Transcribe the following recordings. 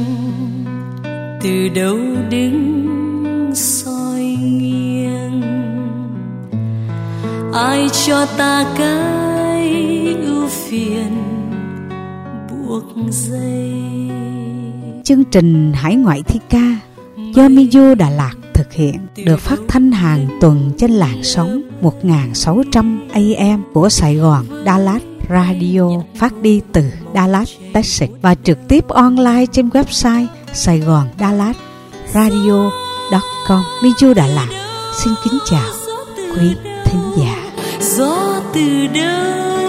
từ đâu đứng soi nghiêng. Ai cho ta cái ưu phiền buộc dây. Chương trình Hải ngoại thi ca do Miu Đà Lạt thực hiện, được phát thanh hàng tuần trên làn sóng 1600 AM của Sài Gòn Dallas Radio, phát đi từ Dallas, Texas và trực tiếp online trên website saigondallassradio.com. Miu Đà Lạt xin kính chào quý thính giả. Gió từ đâu,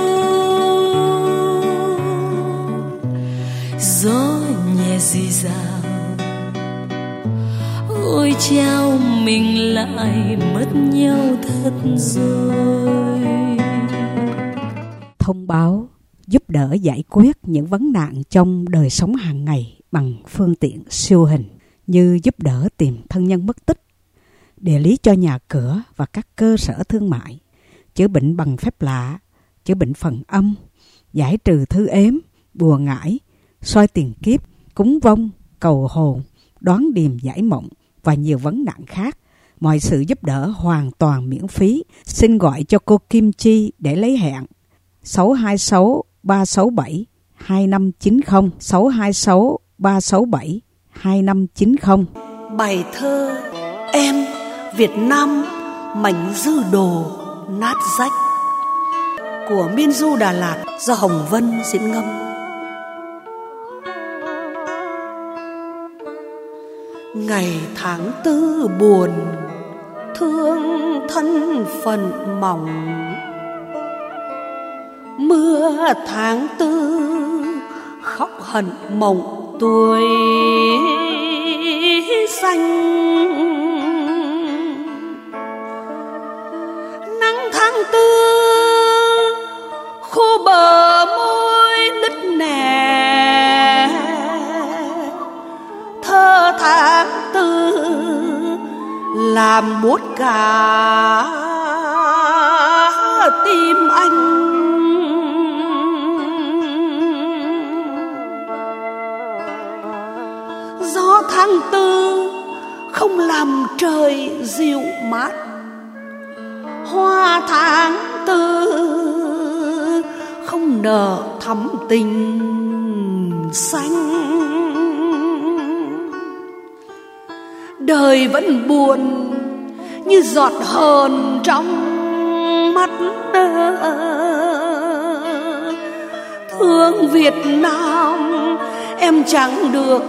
gió nhẹ dì dào, ôi chao mình lại mất nhau thật rồi. Thông báo giúp đỡ giải quyết những vấn nạn trong đời sống hàng ngày bằng phương tiện siêu hình, như giúp đỡ tìm thân nhân mất tích, địa lý cho nhà cửa và các cơ sở thương mại, chữa bệnh bằng phép lạ, chữa bệnh phần âm, giải trừ thư ếm, bùa ngải, soi tiền kiếp, cúng vong, cầu hồn, đoán điềm giải mộng và nhiều vấn nạn khác. Mọi sự giúp đỡ hoàn toàn miễn phí. Xin gọi cho cô Kim Chi để lấy hẹn 626 367 2590, 626 367 2590. Bài thơ Em Việt Nam mảnh dư đồ nát rách của Miu Đà Lạt do Hồng Vân diễn ngâm. Ngày tháng tư buồn thương thân phận mỏng, mưa tháng tư khóc hận mộng tuổi xanh. Nắng tháng tư khô bờ môi đứt nẻ, thơ tháng tư làm buốt cả tim anh. Gió tháng tư không làm trời dịu mát, hoa tháng tư không nở thắm tình xanh. Đời vẫn buồn như giọt hờn trong mắt, thương Việt Nam em chẳng được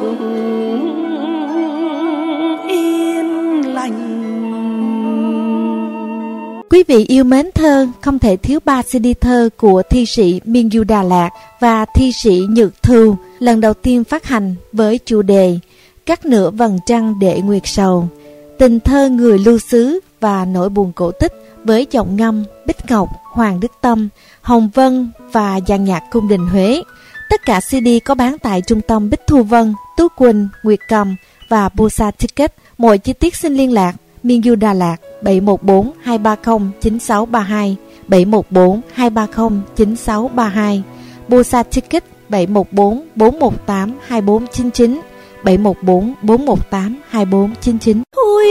yên lành. Quý vị yêu mến thơ, không thể thiếu 3 CD thơ của thi sĩ Miu Đà Lạt và thi sĩ Nhược Thu, lần đầu tiên phát hành với chủ đề Cắt nửa vầng trăng để nguyệt sầu, tình thơ người lưu xứ và nỗi buồn cổ tích với giọng ngâm Bích Ngọc, Hoàng Đức Tâm, Hồng Vân và dàn nhạc cung đình Huế. Tất cả CD có bán tại trung tâm Bích Thu Vân, Tú Quỳnh, Nguyệt Cầm và Busa Ticket. Mọi chi tiết xin liên lạc Miu Đà Lạt 714 230 9632, 714 230 9632, Busa Ticket 714 418 2499, 714 418 2499.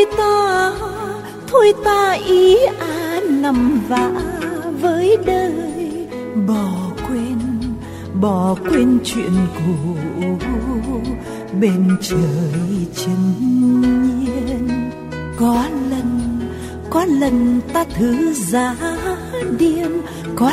Thôi ta ý nằm vã với đời, bỏ quên chuyện cũ bên trời chân nhiên. Có lần ta thử giá điên, có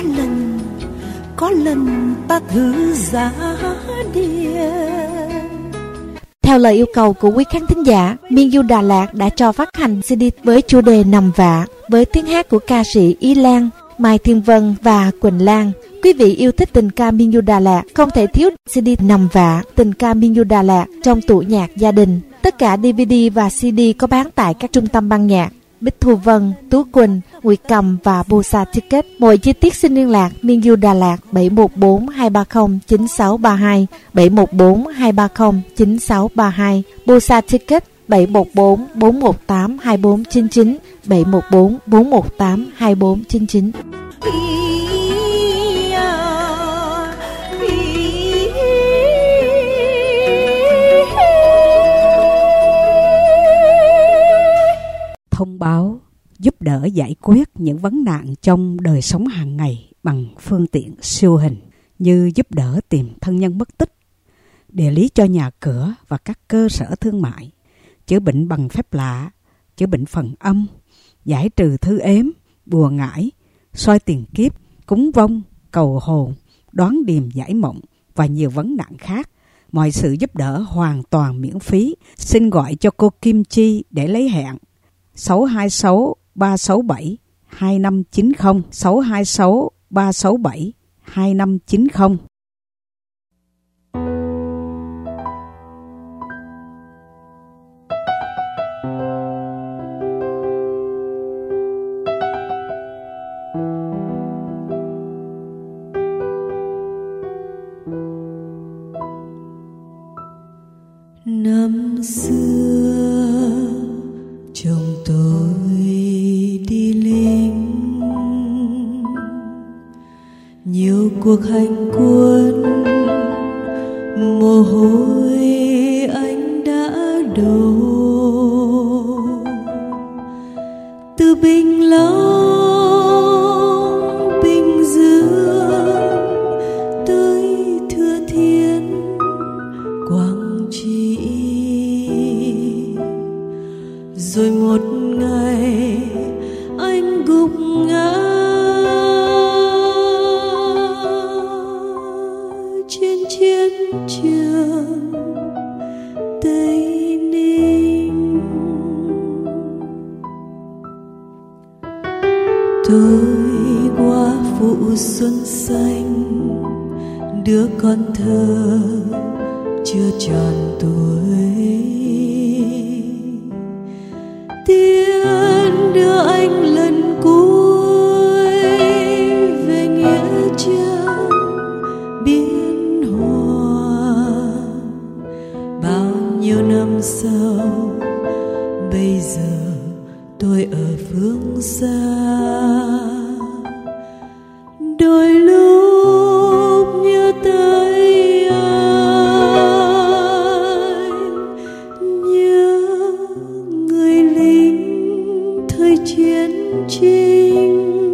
lần ta thử giá điên. Theo lời yêu cầu của quý khán thính giả, Miu Đà Lạt đã cho phát hành CD với chủ đề Nằm Vạ với tiếng hát của ca sĩ Ý Lan, Mai Thiên Vân và Quỳnh Lan. Quý vị yêu thích tình ca Miu Đà Lạt không thể thiếu CD Nằm Vạ, tình ca Miu Đà Lạt trong tủ nhạc gia đình. Tất cả DVD và CD có bán tại các trung tâm ban nhạc Bích Thu Vân, Tú Quỳnh, Nguyệt Cầm và Busa Ticket. Mọi chi tiết xin liên lạc Miu Đà Lạt 714 230 9632, 714 230 9632, Busa Ticket 714 418 2499, 714 418 2499. thông báo giúp đỡ giải quyết những vấn nạn trong đời sống hàng ngày bằng phương tiện siêu hình như giúp đỡ tìm thân nhân mất tích, địa lý cho nhà cửa và các cơ sở thương mại, chữa bệnh bằng phép lạ, chữa bệnh phần âm, giải trừ thư ếm, bùa ngải, soi tiền kiếp, cúng vong, cầu hồn, đoán điềm giải mộng và nhiều vấn nạn khác. Mọi sự giúp đỡ hoàn toàn miễn phí. Xin gọi cho cô Kim Chi để lấy hẹn 626 367 2590 626 367 2590. Năm xưa chồng tôi đi lính, nhiều cuộc hành quân, mồ hôi anh đã đổ. Từ Bình Long, Bình Dương tới Thừa Thiên, Quảng Trị, rồi một ngày anh gục ngã trên chiến trường Tây Ninh. Tôi qua vụ xuân xanh, đứa con thơ chưa tròn tuổi, Tiên đưa anh lần cuối về nghĩa trang Biên Hòa. Bao nhiêu năm sau, bây giờ tôi ở phương xa, đôi lúc nhớ tới anh, nhớ người lính thời chiến tranh,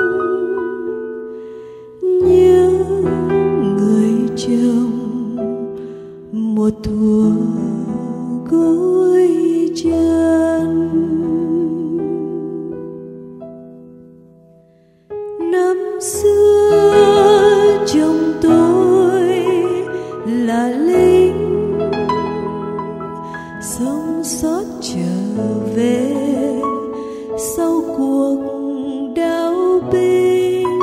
nhớ người chồng một thuở gối chân. Năm xưa chồng tôi là lính, sống sót trở về sau cuộc đao binh.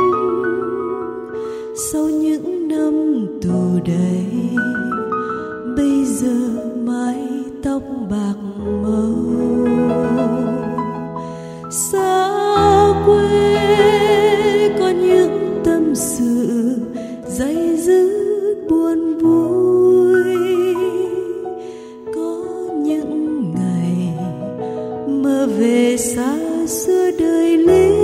Sau những năm tù đầy, bây giờ mái tóc bạc màu. Xa quê có những tâm sự dây dứt buồn vui, có những ngày mơ về xa xưa đời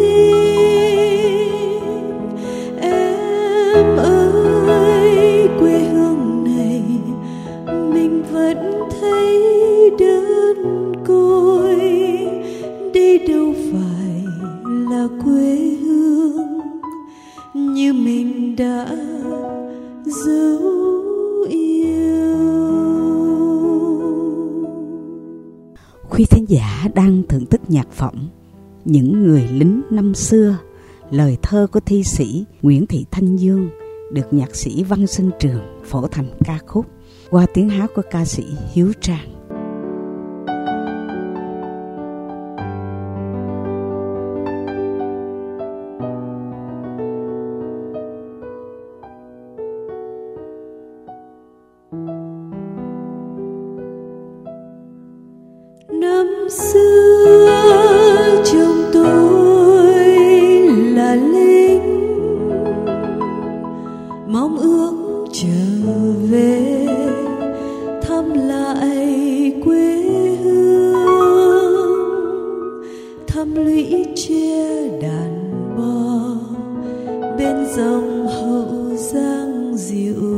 lính. Em ơi, quê hương này mình vẫn thấy đơn côi, đây đâu phải là quê hương như mình đã dấu yêu. Quý thính giả đang thưởng thức nhạc phẩm Những Người Lính Năm Xưa, lời thơ của thi sĩ Nguyễn Thị Thanh Dương, được nhạc sĩ Văn Sinh Trường phổ thành ca khúc qua tiếng hát của ca sĩ Hiếu Trang. Năm xưa chồng tôi là lính, mong ước trở về thăm lại quê hương, thăm lũy tre đàn bò bên dòng Hậu Giang dịu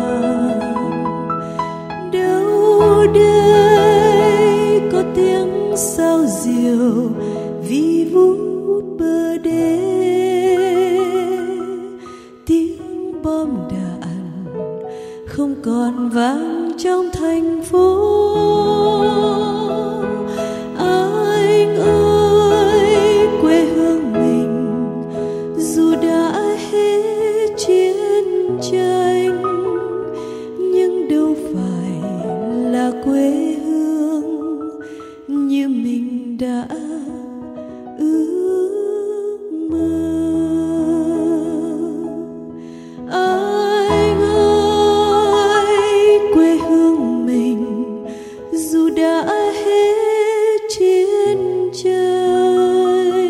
dàng. Đâu đây có tiếng sao diều vi vút bờ đê, tiếng bom đạn không còn vang trong thành phố. Anh ơi, quê hương mình dù đã hết chiến tranh, nhưng đâu phải là quê hương như mình đã ước mơ. Anh ơi, quê hương mình dù đã hết chiến tranh,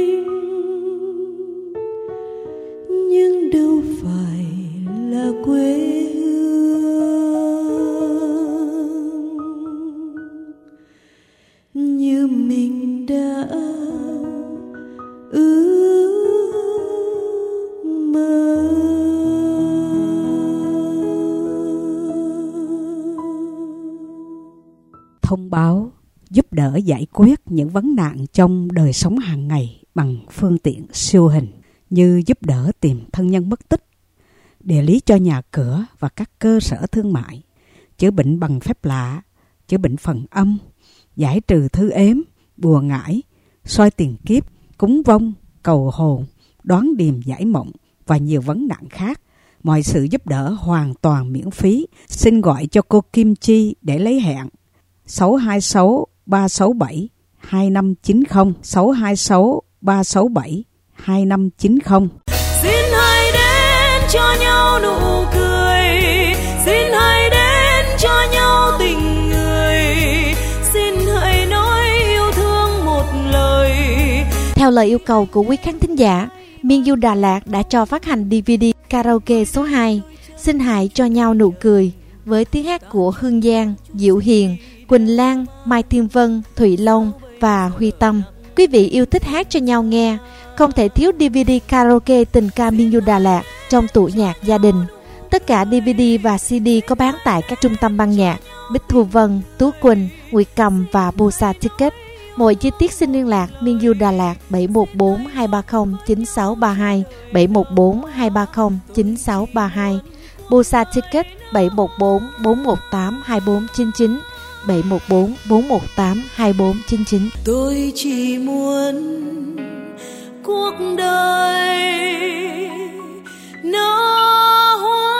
nhưng đâu phải là quê hương như mình đã ước mơ. Thông báo giúp đỡ giải quyết những vấn nạn trong đời sống hàng ngày bằng phương tiện siêu hình như giúp đỡ tìm thân nhân mất tích, địa lý cho nhà cửa và các cơ sở thương mại, chữa bệnh bằng phép lạ, chữa bệnh phần âm, giải trừ thư ếm, bùa ngải, soi tiền kiếp, cúng vong, cầu hồn, đoán điềm giải mộng và nhiều vấn nạn khác. Mọi sự giúp đỡ hoàn toàn miễn phí. Xin gọi cho cô Kim Chi để lấy hẹn. 626 367 2590 626 367 2590. Xin hãy đến cho nhau nụ cười, xin hãy đến cho nhau tình người, xin hãy nói yêu thương một lời. Theo lời yêu cầu của quý khán thính giả, Miên Du Đà Lạt đã cho phát hành DVD karaoke số 2 Xin hãy cho nhau nụ cười với tiếng hát của Hương Giang, Diệu Hiền, Quỳnh Lan, Mai Thiên Vân, Thụy Long và Huy Tâm. Quý vị yêu thích hát cho nhau nghe, không thể thiếu DVD karaoke tình ca Miên Du Đà Lạt trong tủ nhạc gia đình. Tất cả DVD và CD có bán tại các trung tâm ban nhạc Bích Thu Vân, Tú Quỳnh, Nguyệt Cầm và Busa Ticket. Mọi chi tiết xin liên lạc Miên Du Đà Lạt 714 230 9632 714 230 9632, Busa Ticket 714 418 2499 714 418 2499. Tôi chỉ muốn cuộc đời nở hoa.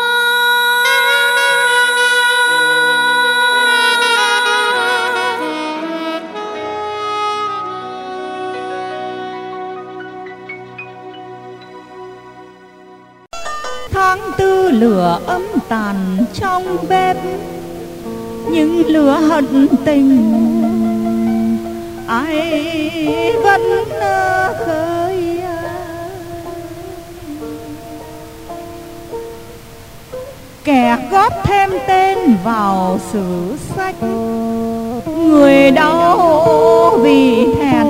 Tháng tư lửa ấm tàn trong bếp, những lửa hận tình ai vẫn khơi. Kẻ góp thêm tên vào sử sách, người đau vì thẹn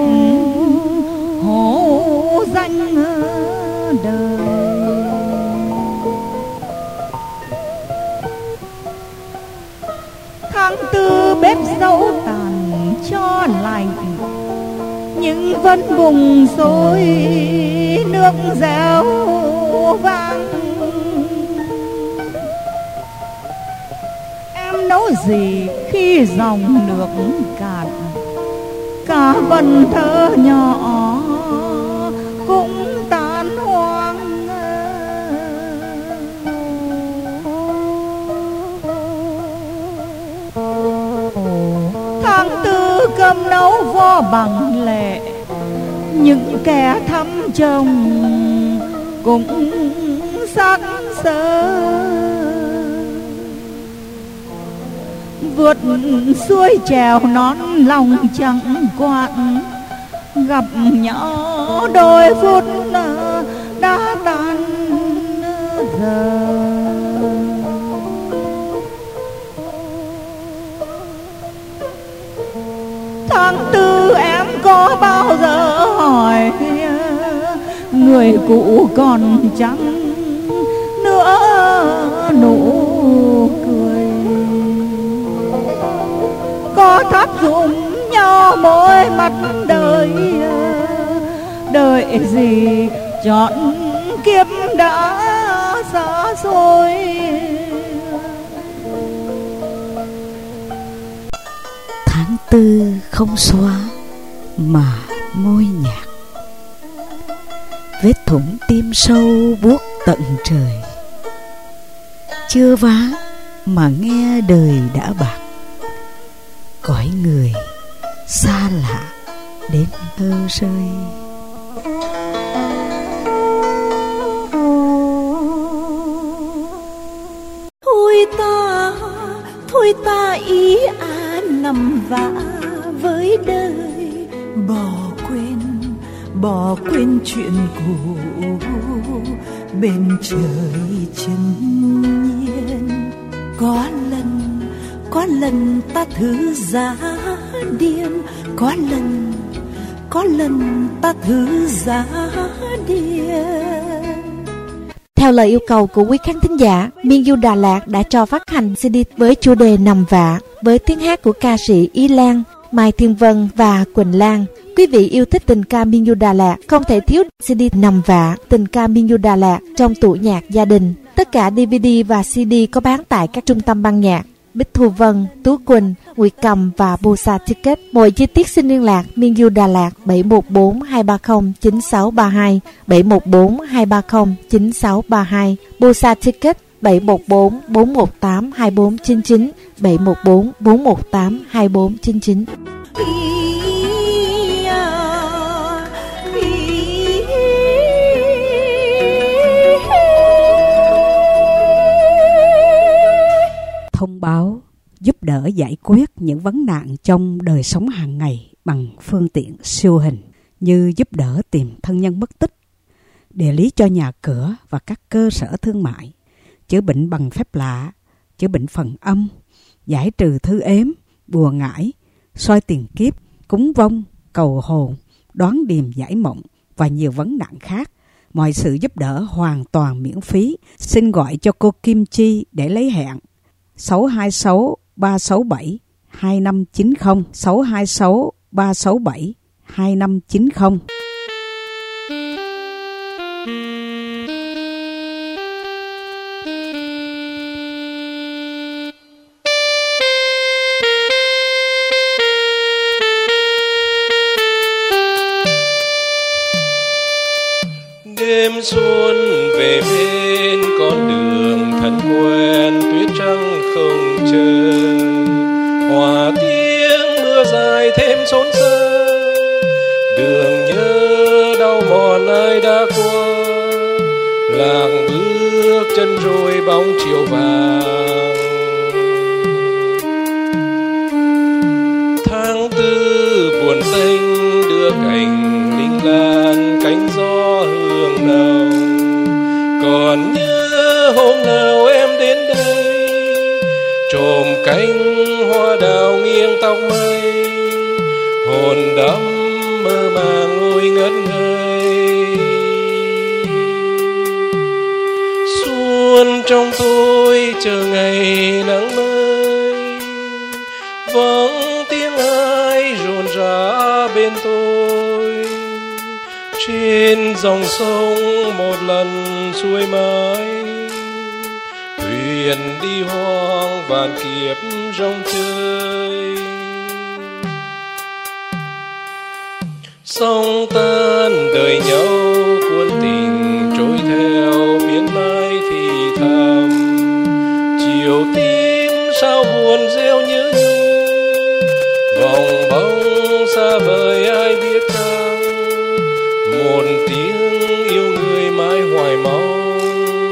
hổ danh đời. Tháng tư bếp dẫu tàn cho lạnh, nhưng vẫn bùng sôi nước réo vang. Em nấu gì khi dòng nước cạn, cả vần thơ nhỏ cũng tan hoang. Tháng tư cơm nấu vo bằng lệ, những kẻ thăm chồng cũng xác sơ. Vượt xuôi trèo nón lòng chẳng quặn, gặp nhau đôi phút đã tan giờ. Tháng tư em có bao giờ hỏi người cũ còn chẳng nữa nụ cười, có thắp dùm nhau cho mỗi mặt đời, đợi gì chọn kiếp đã xa xôi. Tháng tư không xóa mà môi nhạt, vết thủng tim sâu buốt tận trời. Chưa vá mà nghe đời đã bạc, cõi người xa lạ đến thơ rơi. Thôi ta ý nằm vã với đời, bỏ quên chuyện cũ, bên trời chân nhiên. Có lần ta thử giá điên, có lần ta thử giá điên. Theo lời yêu cầu của quý khán thính giả, Miên Du Đà Lạt đã cho phát hành CD với chủ đề Nằm Vạ với tiếng hát của ca sĩ Y Lan, Mai Thiên Vân và Quỳnh Lan. Quý vị yêu thích tình ca Miên Du Đà Lạt không thể thiếu CD Nằm Vạ, tình ca Miên Du Đà Lạt trong tủ nhạc gia đình. Tất cả DVD và CD có bán tại các trung tâm ban nhạc Bích Thu Vân, Tú Quỳnh, Nguyệt Cầm và Bosa Ticket. Mọi chi tiết xin liên lạc Miên Du Đà Lạt 714-230-9632, 714-230-9632, Bosa Ticket 714-418-2499, 714-418-2499. Thông báo giúp đỡ giải quyết những vấn nạn trong đời sống hàng ngày bằng phương tiện siêu hình như giúp đỡ tìm thân nhân mất tích, địa lý cho nhà cửa và các cơ sở thương mại, chữa bệnh bằng phép lạ, chữa bệnh phần âm, giải trừ thư ếm, bùa ngải, soi tiền kiếp, cúng vong, cầu hồn, đoán điềm giải mộng và nhiều vấn nạn khác. Mọi sự giúp đỡ hoàn toàn miễn phí. Xin gọi cho cô Kim Chi để lấy hẹn 626 367 2590, 626 367 2590. Đêm xuân về bên con đường thân quen, tuyết trắng không chờ, hòa tiếng mưa dài thêm xốn xơ. Đường nhớ đau mòn ai đã qua, làng bước chân rồi bóng chiều vàng. Tháng tư buồn tênh đưa cành linh lan, cánh gió hương nồng. Còn nhớ hôm nào em đến đây, trồm cánh hoa đào nghiêng tóc mây, hồn đắm mơ màng ngồi ngất ngây. Xuân trong tôi chờ ngày nắng mới, vắng tiếng ai rộn rã bên tôi. Trên dòng sông một lần xuôi mãi, thuyền đi hoang vạn kiếp rong chơi. Sóng tan đời nhau cuốn tình trôi theo biển mai thì thầm. Chiều tím sao buồn rêu nhớ nhung, vòng bóng xa vời ai biết chăng. Một tiếng yêu người mãi hoài mong.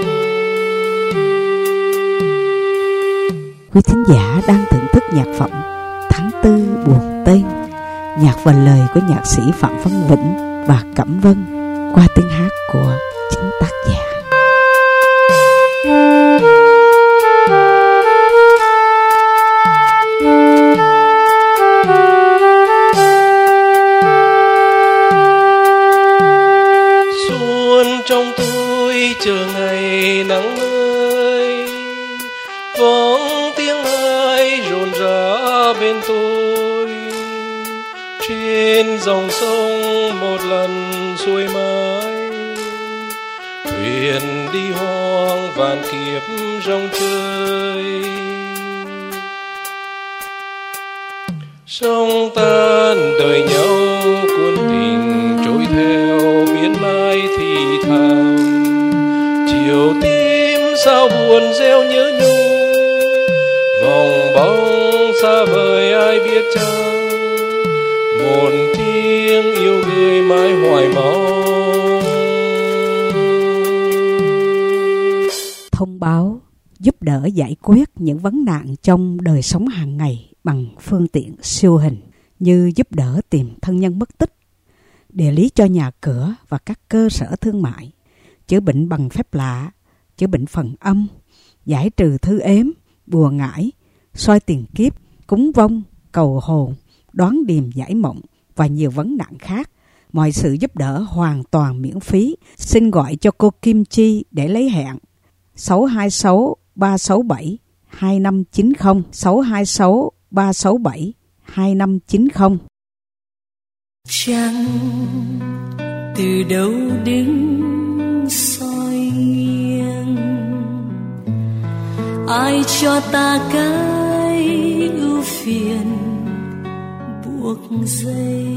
Quý thính giả đang thưởng thức nhạc phẩm Tháng Tư Buồn Tên, nhạc và lời của nhạc sĩ Phạm Văn Vĩnh và Cẩm Vân qua tiếng hát của chính tác giả. Xuân trong tôi chờ ngày nắng mới, vắng tiếng ai rộn rã bên tôi. trên dòng sông một lần xuôi mãi, thuyền đi hoang vạn kiếp rong chơi. Sông tan đời nhau cuốn tình trôi theo biến mai thì thào, chiều tím sao buồn reo nhớ nhung, vòng bóng xa vời ai biết chăng, một tiếng yêu người mãi hoài mong. Thông báo giúp đỡ giải quyết những vấn nạn trong đời sống hàng ngày bằng phương tiện siêu hình như giúp đỡ tìm thân nhân mất tích, địa lý cho nhà cửa và các cơ sở thương mại, chữa bệnh bằng phép lạ, chữa bệnh phần âm, giải trừ thư ếm, bùa ngải, soi tiền kiếp, cúng vong, cầu hồn, đoán điềm giải mộng và nhiều vấn nạn khác. Mọi sự giúp đỡ hoàn toàn miễn phí. Xin gọi cho cô Kim Chi để lấy hẹn. 626 367 2590 626 367 2590. Trăng từ đâu đứng soi nghiêng, ai cho ta cái ưu phiền buộc dây.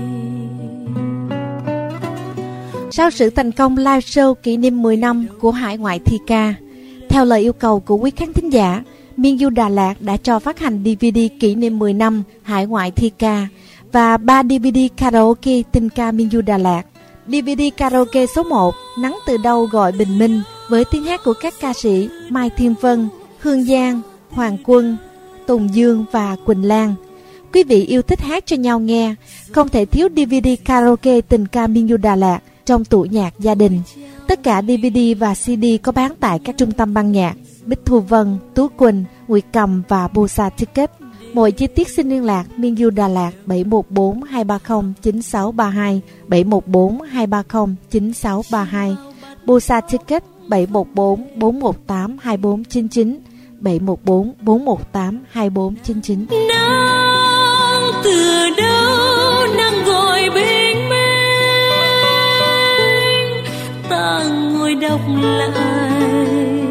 Sau sự thành công live show kỷ niệm 10 năm của Hải Ngoại Thi Ca, theo lời yêu cầu của quý khán thính giả, Miên Du Đà Lạt đã cho phát hành DVD kỷ niệm 10 năm Hải Ngoại Thi Ca và 3 DVD karaoke tình ca Miên Du Đà Lạt. DVD karaoke số 1 Nắng Từ Đâu Gọi Bình Minh với tiếng hát của các ca sĩ Mai Thiên Vân, Hương Giang, Hoàng Quân, Tùng Dương và Quỳnh Lan. Quý vị yêu thích hát cho nhau nghe, không thể thiếu DVD karaoke tình ca Miên Du Đà Lạt trong tủ nhạc gia đình. Tất cả DVD và CD có bán tại các trung tâm ban nhạc Bích Thu Vân, Tú Quỳnh, Nguyệt Cầm và Bosa Ticket. Mọi chi tiết xin liên lạc Miên Du Đà Lạt 714 230 9632 714 230 9632, Bosa Ticket 714 418 2499 714 418 2499. Nắng từ đâu nắng gọi bình minh, ta ngồi đọc lại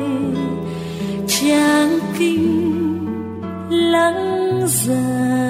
trang kinh lắng già.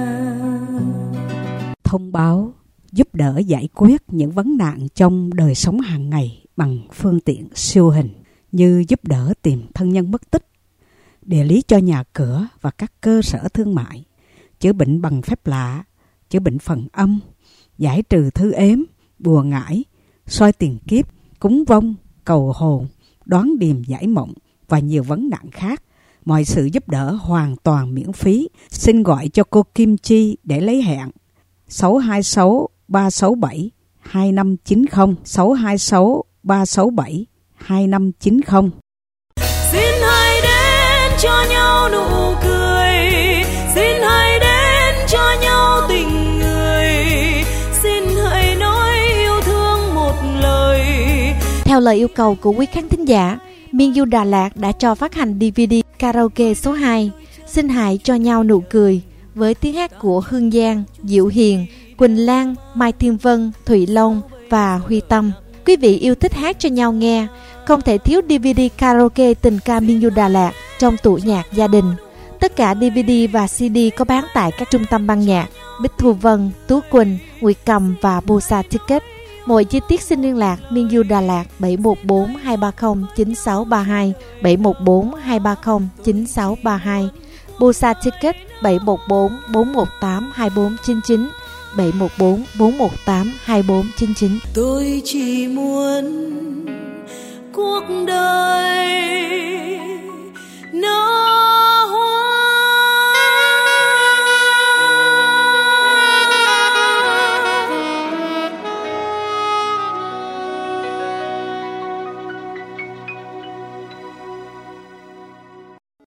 Thông báo giúp đỡ giải quyết những vấn nạn trong đời sống hàng ngày bằng phương tiện siêu hình như giúp đỡ tìm thân nhân mất tích, địa lý cho nhà cửa và các cơ sở thương mại, chữa bệnh bằng phép lạ, chữa bệnh phần âm, giải trừ thư ếm, bùa ngải, soi tiền kiếp, cúng vong, cầu hồn, đoán điềm giải mộng và nhiều vấn nạn khác. Mọi sự giúp đỡ hoàn toàn miễn phí. Xin gọi cho cô Kim Chi để lấy hẹn. 626 367 2590 626 367 2590. Xin hãy đến cho nhau nụ cười, xin hãy đến cho nhau tình người, xin hãy nói yêu thương một lời. Theo lời yêu cầu của quý khán thính giả, Miên Du Đà Lạt đã cho phát hành DVD karaoke số 2 Xin Hãy Cho Nhau Nụ Cười với tiếng hát của Hương Giang, Diệu Hiền, Quỳnh Lan, Mai Thiên Vân, Thụy Long và Huy Tâm. Quý vị yêu thích hát cho nhau nghe, không thể thiếu DVD karaoke tình ca Miên Du Đà Lạt trong tủ nhạc gia đình. Tất cả DVD và CD có bán tại các trung tâm ban nhạc Bích Thu Vân, Tú Quỳnh, Nguyệt Cầm và Bosa Ticket. Mọi chi tiết xin liên lạc Miên Du Đà Lạt 714 230 9632 714 230 9632, Bosa Ticket 714 418 2499 714 418 2499. Tôi chỉ muốn cuộc đời nó